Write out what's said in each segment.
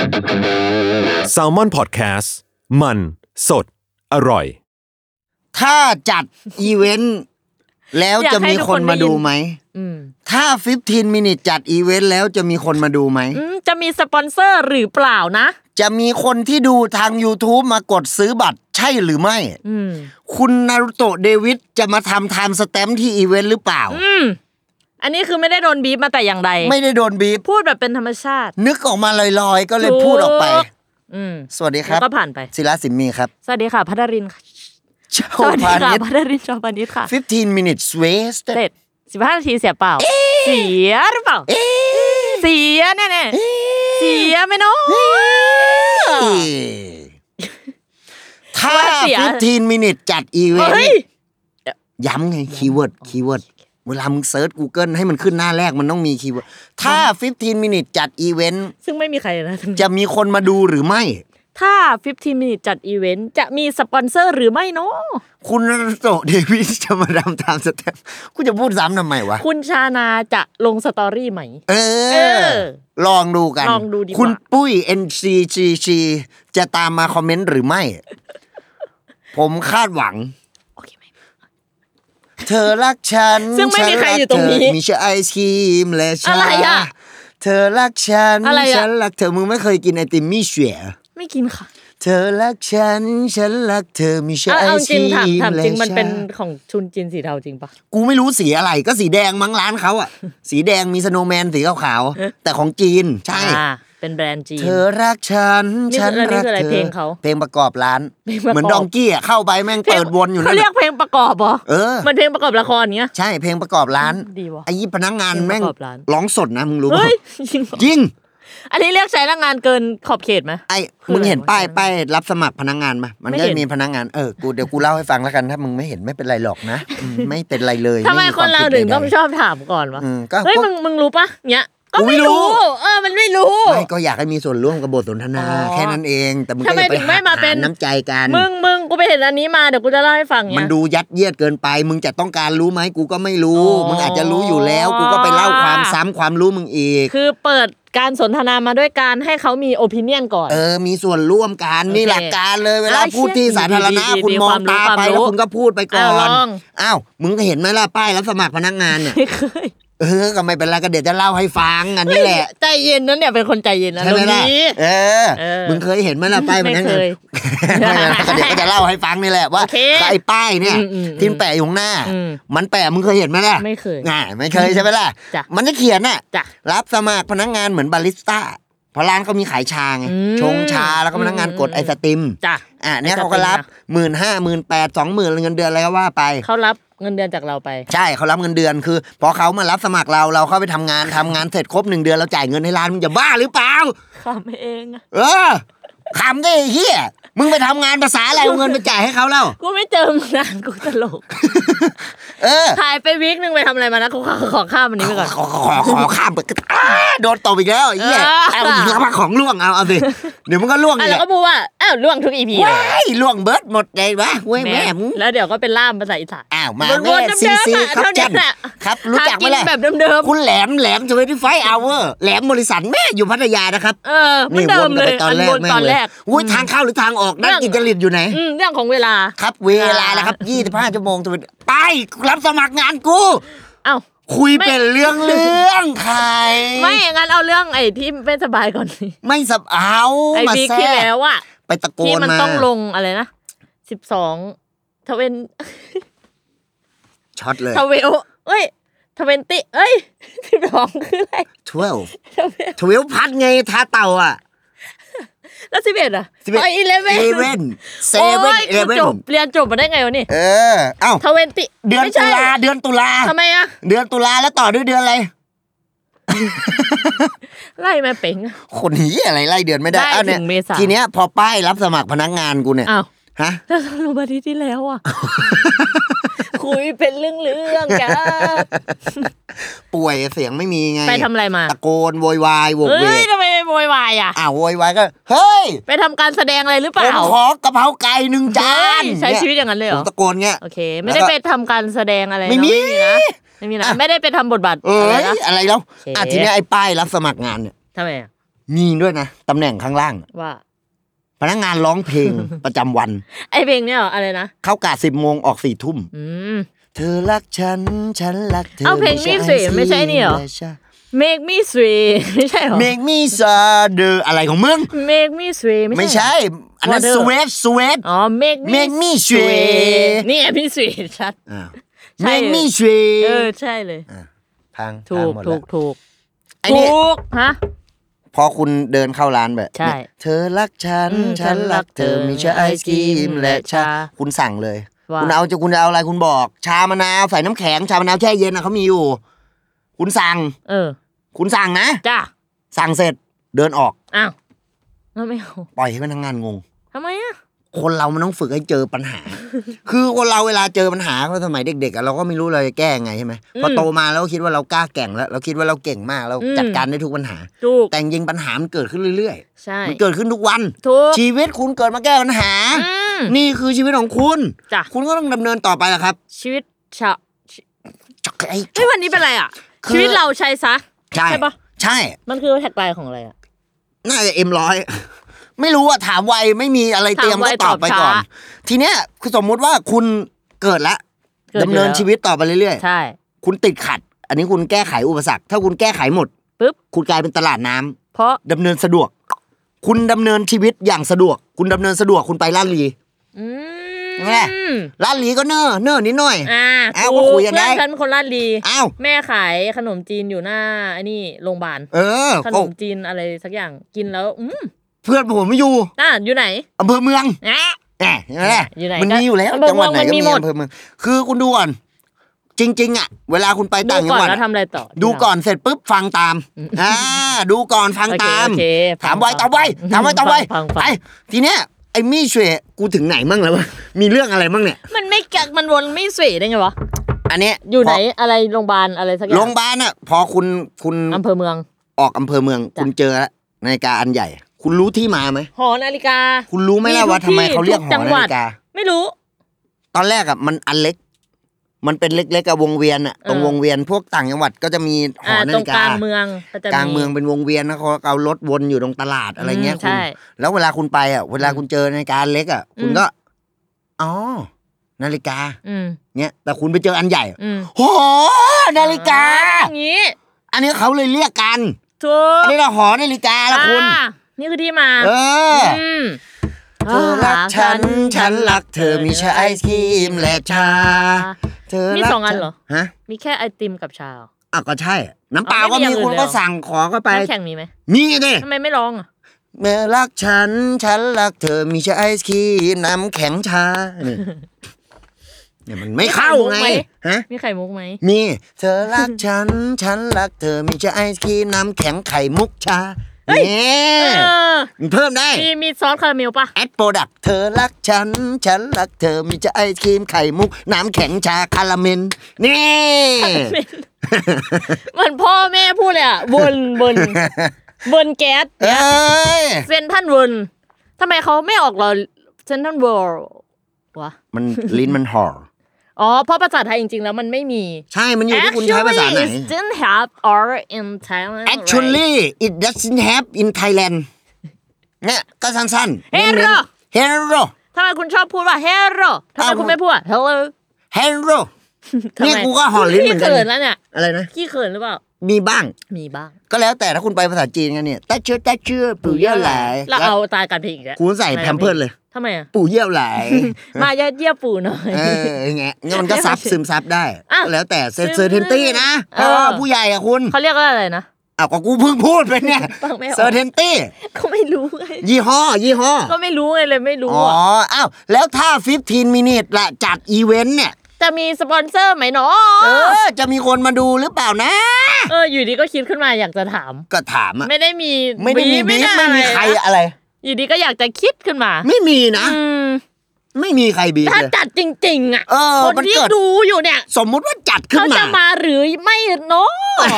Salmon Podcast มันสดอร่อยถ้าจัดอีเวนต์แล้วจะมีคนมาดูไหมถ้า15 minutes จัดอีเวนต์แล้วจะมีคนมาดูไหมจะมีสปอนเซอร์หรือเปล่านะจะมีคนที่ดูทาง YouTube มากดซื้อบัตรใช่หรือไม่คุณนารุโตะเดวิดจะมาทำไทม์สแตมป์ที่อีเวนต์หรือเปล่าอันนี้คือไม่ได้โดนบีบมาแต่อย่างใดไม่ได้โดนบีบพูดแบบเป็นธรรมชาตินึกออกมาลอยๆก็เลยพูดออกไปสวัสดีครับก็ผ่านไปศิลาสิมมีครับสวัสดีค่ะภัทรินสวัสดีค่ะภัทรินชอพานิชค่ะ 15 minutes wasted 15 นาทีเสียเปล่าเสียหรือเปล่าเสียแน่ๆเสียไหมเนาะถ้า15 minutes จัดอีเวนต์ย้ำไงคีย์เวิร์ดเวลามึงเซิร์ช Google ให้มันขึ้นหน้าแรกมันต้องมีคีย์เวิร์ดถ้า15 minutes จัดอีเวนต์ซึ่งไม่มีใครนะจะมีคนมาดูหรือไม่ถ้า15 minutes จัดอีเวนต์จะมีสปอนเซอร์หรือไม่เนาะคุณนารุโตะเดวิดจะมาทำตามสเต็ปกูจะพูดซ้ำทำไมวะคุณชานาจะลงสตอรี่ไหมลองดูกันลองดูดีกว่าคุณปุ้ย NCGC จะตามมาคอมเมนต์หรือไม่ผมคาดหวังเธอรักฉันซึ่งไม่มีใครอยู่ตรงนี้มีเชื่อไอศครีมและชาอะไรอ่ะเธอรักฉันฉันรักเธอมึงไม่เคยกินไอติมมี่เฉยไม่กินค่ะเธอรักฉันรักเธอมีเชื่อไอศครีมถามจริงมันเป็นของชุนจินสีเทาจริงปะกูไม่รู้สีอะไรก็สีแดงมั้งร้านเขาอ่ะสีแดงมีสโนว์แมนสีขาวๆแต่ของจีนใช่เป็นแบรนด์จีนเธอรักฉันรักเธอเพลงประกอบร้านเหมือนดองกี้อ่ะเข้าไปแม่งเปิดวนอยู่นั่นเขาเรียกเพลงประกอบเหรอมันเพลงประกอบละครเงี้ยใช่เพลงประกอบร้านไอ้พนักงานแม่งร้องสดนะมึงรู้ป่ะจริงอันนี้เรียกใช้พนักงานเกินขอบเขตไหมไอ้มึงเห็นป้ายรับสมัครพนักงานป่ะมันก็มีพนักงานกูเดี๋ยวกูเล่าให้ฟังแล้วกันถ้ามึงไม่เห็นไม่เป็นไรหรอกนะไม่เป็นไรเลยทำไมคนเราถึงต้องชอบถามก่อนวะเฮ้ยมึงรู้ป่ะเนี้ยก็ไม่รู้มันไม่รู้ไม่ก็อยากให้มีส่วนร่วมกับบทสนทนาแค่นั้นเองแต่มึงก็อย่าไปหาน้ำใจกันมึงกูไปเห็นอันนี้มาเดี๋ยวกูจะเล่าให้ฟังมันดูยัดเยียดเกินไปมึงจะต้องการรู้ไหมกูก็ไม่รู้มึงอาจจะรู้อยู่แล้วกูก็ไปเล่าความซ้ำความรู้มึงอีกคือเปิดการสนทนามาด้วยการให้เขามี opinion ก่อนมีส่วนร่วมกันนี่หลักการเลยเวลาพูดที่สาธารณะคุณมองตาไปแล้วคุณก็พูดไปก่อนอ้าวมึงก็เห็นไหมล่ะป้ายรับสมัครพนักงานเนี่ยก็ไม่เป็นไรก็เดี๋ยวจะเล่าให้ฟังอันนี้แหละใจเย็นนั่นเนี่ยเป็นคนใจเย็นนะตรงนี้มึงเคยเห็นไหมล่ะป้ายมันนั่นเลยเดี๋ยวก็จะเล่าให้ฟังนี่แหละว่าไอ้ป้ายเนี่ยที่แปะอยู่หน้ามันแปะมึงเคยเห็นไหมล่ะไม่เคยไม่เคยใช่ไหมล่ะมันจะเขียนน่ะรับสมัครพนักงานเหมือนบาริสต้าเพราะร้านเขามีขายชาไงชงชาแล้วก็พนักงานกดไอศติมเนี่ยเขาก็รับ 15,000 18,000 20,000เงินเดือนอะไรก็ว่าไปเขารับเงินเดือนจากเราไปใช่เขารับเงินเดือนคือพอเขามารับสมัครเราเข้าไปทำงานเสร็จครบ1เดือนเราจ่ายเงินให้ร้านมึงจะบ้าหรือเปล่าขำเองขำได้เหี้ยมึงไปทำงานภาษาอะไรเอาเงินไปจ่ายให้เขาเล่ากูไม่เจอมึงนานกูตลกถ่ายไปวีคนึงไปทำอะไรมานะกูขอข้ามอันนี้ไปก่อนขอข้ามไปโดนตบอีกแล้วไอ้เหี้ยเอาอีกแล้วของล่วงเอาสิเดี๋ยวมึงก็ล่วงอีกแล้วก็พูดว่าล่วงทุก EP ว้ายล่วงเบิร์ดหมดเลยวะเว้ยแม่มึงแล้วเดี๋ยวก็เป็นล่ามภาษาอีสานมาแม่ซีครับจันครับรู้จักมั้ยล่ะแบบเดิมๆคุณแหลม25 hour แหลมบริษัทแม่อยู่พัทยานะครับเหมือนเดิมเลยตอนแรกอุ้ยทางเข้าหรือทางออกนั่นกิจจริตอยู่ไหนเรื่องของเวลาครับเวลาแล้วครับ25 ชั่วโมงไปรับสมัครงานกูคุยเป็นเรื่องใครไม่งั้นเอาเรื่องไอ้ที่ไม่สบายก่อนสิไม่สบายไอ้วีคที่แล้วอะไปตะโกนมาที่มันต้องลงอะไรนะ12 ช็อตเลย 20 12คืออะไร 12พัดไงท่าเต่าอ่ะแล้ว11อ่ะ11จบเรียนจบมาได้ไงวะนี่ 20เดือนตุลาทำไมอ่ะเดือนตุลาแล้วต่อด้วยเดือนอะไรไล่มาเป๋งคนนี้อะไรไล่เดือนไม่ได้เนี่ยทีเนี้ยพอป้ายรับสมัครพนักงานกูเนี่ยฮะแล้วลงมาที่แล้วอ่ะคุยเป็นเรื่องๆกันป่วยเสียงไม่มีไงไปทำอะไรมาตะโกนโวยวายโวกเวกทำไมโวยวายอ่ะโวยวายก็เฮ้ยไปทำการแสดงอะไรหรือเปล่าผมขอกะเพราไก่1 จานใช้ชีวิตอย่างนั้นเลยเหรอผมตะโกนเงี้ยโอเคไม่ได้ไปทำการแสดงอะไรไม่มีนะไม่ได้ไปทำบทบาทอะไรแล้วทีนี้ไอ้ป้ายรับสมัครงานเนี่ยทำไมมีด้วยนะตำแหน่งข้างล่างว่าพนักงานร้องเพลง ประจำวันไอเพลงเนี่ยเหรออะไรนะเข้ากะ10 โมงออก4 ทุ่มเธอรักฉันฉันรักเธอเอาเพลงมีสวยไม่ใช่นี่เหรอ Make me sweet ไม่ใช่เหรอ Make me sad อะไรของมึง Make me sweet ไม่ใช่อันนั้น sweat อ๋อ Make me sweet นี่พี่ sweet ชัด Make me sweet ใช่เลยพังถูกไอ้นี่ฮะพอคุณเดินเข้าร้านแบบเธอรักฉันฉันรักเธอมีชาไอศกรีมและชาคุณสั่งเลยคุณจะเอาอะไรคุณบอกชามะนาวใส่น้ำแข็งชามะนาวแช่เย็นเขามีอยู่คุณสั่งคุณสั่งนะจ้ะสั่งเสร็จเดินออกอ้าวไม่เอาปล่อยให้พนักงานงงทำไมอ่ะคนเรามันต้องฝึกให้เจอปัญหา คือคนเราเวลาเจอปัญหาสมัยเด็กๆเราก็ไม่รู้เราจะแก้ไงใช่ไหมพอโตมาแล้วคิดว่าเรากล้าแก่งแล้วเราคิดว่าเราเก่งมากเราจัดการได้ทุกปัญหาแต่จริงปัญหามันเกิดขึ้นเรื่อยๆมันเกิดขึ้นทุกวันชีวิตคุณเกิดมาแก้ปัญหานี่คือชีวิตของคุณคุณก็ต้องดำเนินต่อไปแหละครับชีวิตไอ้วันนี้เป็นไรอ่ะชีวิตเราใช่ซะใช่ปะใช่มันคือแท็กไลน์ของอะไรอ่ะน่าจะM100ไม่รู้อะถามไวไม่มีอะไรเตรียมก็ตอบไปก่อนทีเนี้ยคือสมมุติว่าคุณเกิดแล้วดำเนินชีวิตต่อไปเรื่อยๆใช่คุณติดขัดอันนี้คุณแก้ไขอุปสรรคถ้าคุณแก้ไขหมดปุ๊บคุณกลายเป็นตลาดน้ำเพราะดำเนินสะดวกคุณดำเนินชีวิตอย่างสะดวกคุณดำเนินสะดวกคุณไปลาดลีใช่ไหมลาดลีก็เน่อนิดหน่อยก็คุยกันได้เพื่อนฉันคนลาดลีแม่ขายขนมจีนอยู่หน้าไอ้นี่โรงพยาบาลขนมจีนอะไรสักอย่างกินแล้วเพื่อนผมไม่อยู่อยู่ไหนอำเภอเมืองอยู่ไหนมันมีอยู่แล้วจังหวัดไหนก็มีอำเภอเมืองคือคุณดูก่อนจริงๆอ่ะเวลาคุณไปต่างจังหวัดแล้วทำอะไรต่อดูก่อนเสร็จปุ๊บฟังตามดูก่อนฟังตามถามไวตอบไวไปทีเนี้ยไอ้มี่เฉยกูถึงไหนมั่งแล้ววะมีเรื่องอะไรมั่งเนี่ยมันไม่กักมันวนไม่เฉยได้ไงวะอันเนี้ยอยู่ไหนอะไรโรงพยาบาลอะไรสักอย่างโรงพยาบาลอ่ะพอคุณอำเภอเมืองออกอำเภอเมืองคุณเจอนาฬิกาอันใหญ่คุณรู้ที่มาไหมหอนาฬิกาคุณรู้ไหมล่ะว่าทำไมเขาเรียกหอนาฬิกาไม่รู้ตอนแรกอ่ะมันอันเล็กมันเป็นเล็กๆกับวงเวียนอ่ะตรงวงเวียนพวกต่างจังหวัดก็จะมีหอนาฬิกาตรงกลางเมืองเป็นวงเวียนนะเขาเอารถวนอยู่ตรงตลาดอะไรเงี้ยคุณแล้วเวลาคุณไปอ่ะเวลาคุณเจอนาฬิกาเล็กอ่ะคุณก็อ๋อนาฬิกาเนี่ยแต่คุณไปเจออันใหญ่โหนาฬิกาอย่างนี้อันนี้เขาเลยเรียกกันอันนี้เราหอนาฬิกาแล้วคุณนี่คือที่มาเธอรักฉันฉันรักเธอมีชาไอศกรีมและชามี2 อันเหรอฮะมีแค่ไอติมกับชาก็ใช่น้ำเปล่าก็มีคุณก็สั่งขอก็ไปน้ำแข็งมีไหมมีดิทำไมไม่ลองอ่ะเมื่อรักฉันฉันรักเธอมีชาไอศกรีมน้ำแข็งชาเนี่ยมันไม่เข้าไงฮะมีไข่มุกไหมมีเธอรักฉันฉันรักเธอมีชาไอศกรีมน้ำแข็งไข่มุกชาเพิ่มได้มีซอสคาราเมลป่ะแอดโปรดักเธอรักฉันฉันรักเธอมีชาไอศกรีมไข่มุกน้ำแข็งชาคาราเมลนี่เหมือนพ่อแม่พูดเลยอ่ะบนแก๊สเซนทันวนทำไมเขาไม่ออกเราเซนทันเวิลด์วะมันลิ้นมันห่อเพราะภาษาไทยจริงๆแล้วมันไม่มีใช่มันอยู่ที่คุณใช้ภาษาไหน Actually it doesn't have or in Thailand Actually it doesn't have in Thailand เนี่ยก็สั้นๆ Hello ทำไมคุณชอบพูดว่า Hello ทำไมคุณไม่พูด Hello เนี่ยกูก็ห่อลิ้นเหมือนกันขี้เขินแล้วเนี่ยอะไรนะขี้เขินหรือเปล่ามีบ้างก็แล้วแต่ถ้าคุณไปภาษาจีนกันเนี่ยแต่เชื่อปู่เย่าไหลเราเอาตายกันเพลงอีกแล้วคุณใส่แพมเพิร์สเลยทำไมอ่ะปู่เยี่ยวไหลมาเยี่ยวปู่หน่อยอย่างเงี้ยมันก็ซึมซับได้แล้วแต่เซอร์เทนตี้นะผู้ใหญ่อะคุณเขาเรียกว่าอะไรนะก็กูเพิ่งพูดไปเนี่ยเซอร์เทนตี้ก็ไม่รู้ไงยี่ห้อก็ไม่รู้ไงเลยไม่รู้แล้วถ้า15 minutes ละจัดอีเวนต์เนี่ยจะมีสปอนเซอร์ไหมเนาะจะมีคนมาดูหรือเปล่านะอยู่ดีก็คิดขึ้นมาอยากจะถามก็ถามไม่ได้มีบีไม่มีใครอะไรอยู่ดีก็อยากจะคิดขึ้นมาไม่มีนะไม่มีใครบีถ้าจัดจริงๆอ่ะคนที่ดูอยู่เนี่ยสมมุติว่าจัดขึ้นมาเขาจะมาหรือไม่เนาะ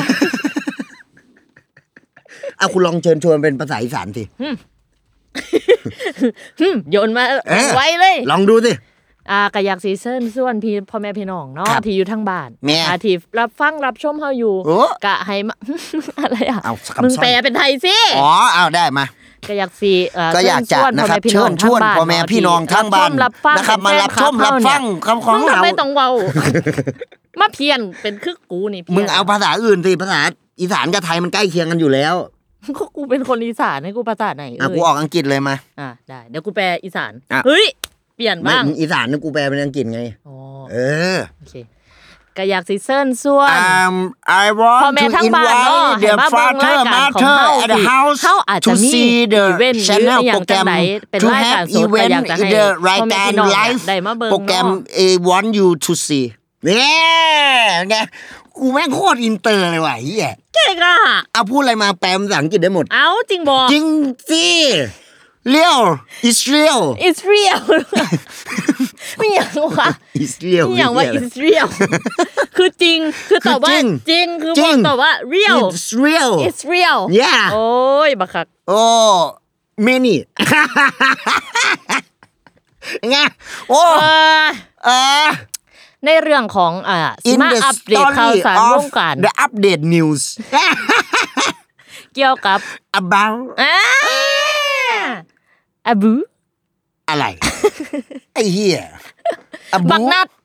คุณลองเชิญชวนเป็นภาษาอีสานสิโยนมาไว้เลยลองดูสิก็อยากสิเชิญชวนพี่พ่อแม่พี่น้องเนาะที่อยู่ทางบ้านที่รับฟังรับชมเฮาอยู่ก็ให้อะไรอ่ะมึงแปลเป็นไทยสิเอาได้มาก็อยากสิก็อยากจะนะครับเชิญชวนพ่อแม่พี่น้องทางบ้านนะครับมารับชมรับฟังคำของเราไม่ต้องเว้ามาเพี้ยนเป็นคือกูนี่มึงเอาภาษาอื่นสิภาษาอีสานกับไทยมันใกล้เคียงกันอยู่แล้วกูเป็นคนอีสานให้กูภาษาไหนกูออกอังกฤษเลยมาได้เดี๋ยวกูแปลอีสานเฮ้ยเปลี่ยนบ้างอีสานนี่กูแปลเป็นอังกฤษไงโอเคก็อยากสิเชิญชวน I want to invite the father mother at the house to see the channel โปรแกรม to have event in the รายการ live โปรแกรม want you to see เนี่ยไงกูแม่งโคตรอินเตอร์เลยว่ะเหี้ยเก่งอ่ะเอาพูดอะไรมาแปลภาษาอังกฤษได้หมดเอาจริงบ่จริงสิreal it's real ไม่อย่างวะ it's real ไม่อย่างว่า it's real คือจริงคือตอบว่าจริงคือบอกตอบว่า real it's real yeah โอ้ยบักคัก many ไงโอ้ในเรื่องของมาอัปเดตข่าวสารวงการ the update news เกี่ยวกับ about อบูอะไรไอ้เหี้ยบักนัด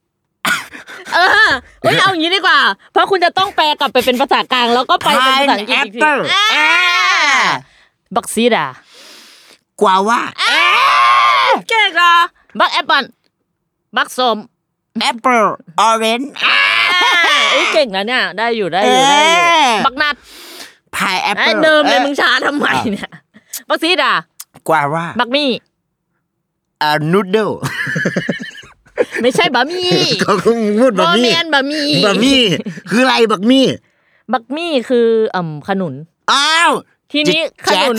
เอาอย่างนี้ดีกว่าเพราะคุณจะต้องแปลกลับไปเป็นภาษากลางแล้วก็ไปเป็นภาษาอังกฤษอีกทีบักซีดากว่าว่าเก่งอ่ะบักแอปเปิ้ลบักส้มแอปเปิ้ลออเรนจ์เก่งนะเนี่ยได้อยู่บักนัดพายแอปเปิ้ลเดิมเลยมึงช้าทำไมเนี่ยบักซีดากว่าว่าบักมี่นูดเดิลไม่ใช่บะหมี่เขาพูดบะหมี่บะหมี่คืออะไรบักมี่คือขนุนทีนี้ขนุน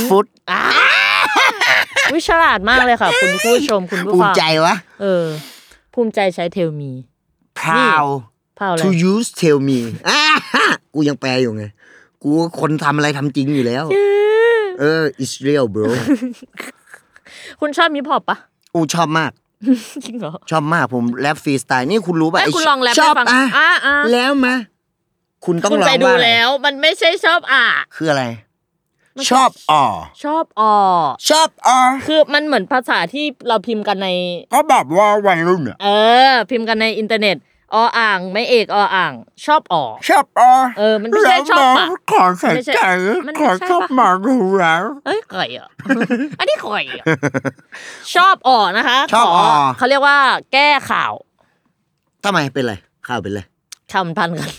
วิฉลาดมากเลยค่ะคุณผู้ชมคุณผู้ฟังภูมิใจวะภูมิใจใช้ tell me proud to use tell me กูยังแปลอยู่ไงกูคนทำอะไรทำจริงอยู่แล้วit's real bro คุณชอบฮิปฮอปปะชอบมากจริงเหรอชอบมากผมแรปฟรีสไตล์นี่คุณรู้ป่ะคุณลองแรปให้ฟังแล้วมาคุณต้องลองว่าคุณไปดูแล้วมันไม่ใช่ชอบคืออะไรชอบคือมันเหมือนภาษาที่เราพิมพ์กันในก็แบบว่าวัยรุ่นพิมพ์กันในอินเทอร์เน็ตอ่างไม่เอกอ่างชอบมันไม่ใช่ชอบปะขอใส่ใจขอชอบหมาดูแล้วไก่อ่ะอันนี้ไก่อ่ะชอบนะคะเขาเรียกว่าแก้ข่าวทำไมเป็นไรข่าวเป็นไรคำพันกัน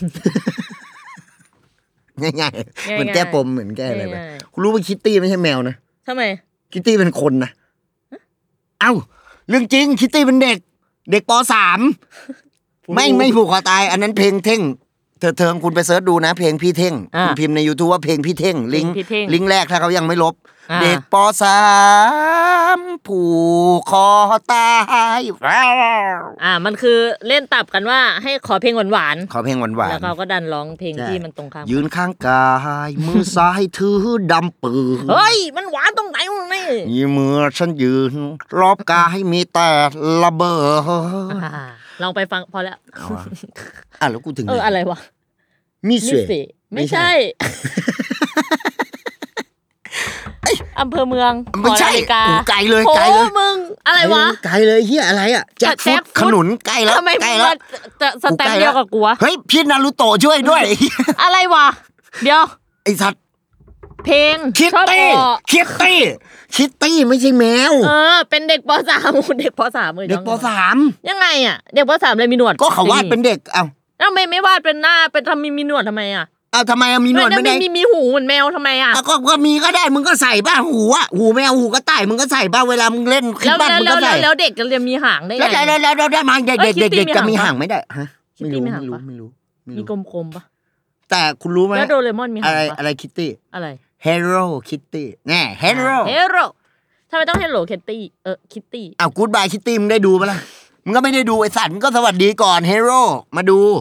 ง่ายๆเหมือนแก้ปมเหมือนแก้อะไรไปคุณรู้ว่าคิตตี้ไม่ใช่แมวนะทำไมคิตตี้เป็นคนนะเอ้าเรื่องจริงคิตตี้เป็นเด็กป.3ไม่ผูกคอตายอันนั้นเพลงเท่งเธอคุณไปเสิร์ชดูนะเพลงพี่เท่งคุณพิมพ์ใน YouTube ว่าเพลงพี่เท่งลิงก์แรกถ้าเขายังไม่ลบเด็กป.3 ผูกคอตายมันคือเล่นตับกันว่าให้ขอเพลงหวานขอเพลงหวานแล้วเขาก็ดันร้องเพลงที่มันตรงข้ามยืนข้างกายมือซ้ายถือดำปืนเฮ้ยมันหวานตรงไหนวะนี่มือฉันยืนรอบกายมีแต่ระเบิดลองไปฟังพอแล้วแล้วกูถึงอะไรวะมิเสไม่ใช่อำเภอเมืองไม่ใช่ไกลเลยมึงอะไรวะไกลเลยเฮียอะไรอ่ะแจ็คฟุตขนุนไกลแล้วทำไมจะสแตมป์เดียวกับกูวะเฮ้ยพี่นารูโตะช่วยด้วยอะไรวะเดี๋ยวไอ้สัตว์เพลงคิตตี้ไม่ใช่แมวเป็นเด็กป.3เด็กป.3เลยเด็กป .3ยังไงอ่ะเด็กป.3เลยมีหนวดก็เขาวาดเป็นเด็กแล้วไม่วาดเป็นหน้าเป็นทำมีหนวดทำไมทำไมมีหนวดไม่ได้มีหูเหมือนแมวทำไมก็มีก็ได้มึงก็ใส่บ้าหูแมวหูกระต่ายมึงก็ใส่บ้าเวลามึงเล่นขึ้นบ้านมึงก็ใส่แล้วเด็กจะมีหางได้ไงแล้วได้มาเด็กจะมีหางไม่ได้ฮะไม่รู้มีกลมๆปะแต่คุณรู้ไหมแล้วโดเรมอนมีหางอะไรคิตตี้อะไร Hello Kitty แน่ Hello ทำไมต้อง Hello Kitty Kitty Goodbye Kitty มึงได้ดูปะล่ะมึงก็ไม่ได้ดูไอ้สัตว์มึงก็สวัสดีก่อน Hello มาดู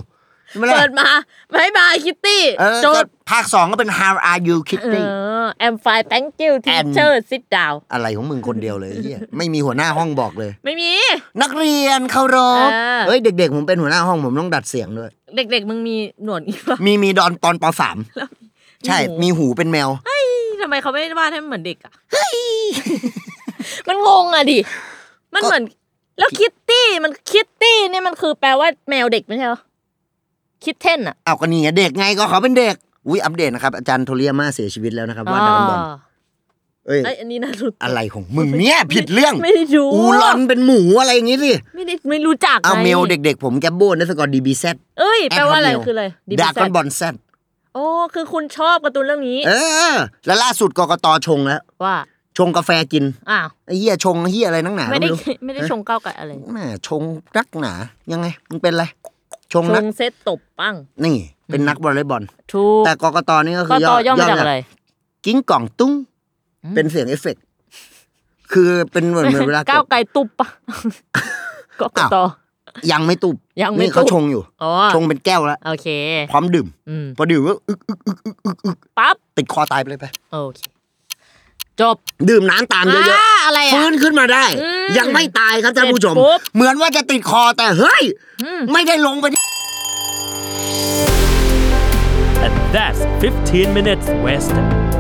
เปิดมาบายบายคิตตี้จบภาค2ก็เป็น How are you Kitty I'm fine thank you teacher sit down อะไรของมึงคนเดียวเลยเหี้ยไม่มีหัวหน้าห้องบอกเลยไม่มีนักเรียนเคารพเฮ้ยเด็กๆผมเป็นหัวหน้าห้องผมต้องดัดเสียงด้วยเด็กๆมึงมีหนวดอีกป่ะมีตอนป.3 ใช่มีหูเป็นแมวเฮ้ยทำไมเขาไม่วาดให้มันเหมือนเด็กอ่ะมันงงอ่ะดิมันเหมือนแล้วคิตตี้นี่มันคือแปลว่าแมวเด็กไม่ใช่เหรอคิดเท่นอ่ะเอาก็นี่ไงเด็กไงก็เขาเป็นเด็กอุ้ยอัปเดตนะครับอาจารย์โทเรียม่าเสียชีวิตแล้วนะครับว่าดราก้อนบอลเอ้ยอันนี้น่ารู้อะไรของมึงเนี่ยผิดเรื่องไม่ได้ดูอูลอนเป็นหมูอะไรอย่างงี้สิไม่รู้จักเอาเมลเด็กๆผมแกบโบ้นัสกอร์ DBZ เอ้ยแปลว่าอะไรคืออะไรดราก้อนบอล Z โอ้คือคุณชอบการ์ตูนเรื่องนี้แล้วล่าสุดกกต.ชงแล้วว่าชงกาแฟกินอ้าวไอ้เหี้ยชงเหี้ยอะไรนักหนาไม่ได้ชงก้าวไก่อะไรแม่ชงนักหนายังไงมึงเป็นอะไรชงเซตตบปั้งนี่เป็นนักวอลเลย์บอลถูกแต่กกต.นี่ก็คือย่อมาจากอะไรกิ้งก่องตุ้งเป็นเสียงเอฟเฟกต์คือเป็นเหมือนเวลาก้าวไก่ตุบปะกกต. ยังไม่ตุบนี่เขาชงอยู่ชงเป็นแก้วแล้วโอเคพร้อมดื่มพอดื่มก็ปั๊บติดคอตายไปเลยไปโอเคจบดื่มน้ำตามเยอะๆอะไรฟื้นขึ้นมาได้ยังไม่ตายครับท่านผู้ชมเหมือนว่าจะติดคอแต่เฮ้ยไม่ได้ลงไป And that's 15 minutes Western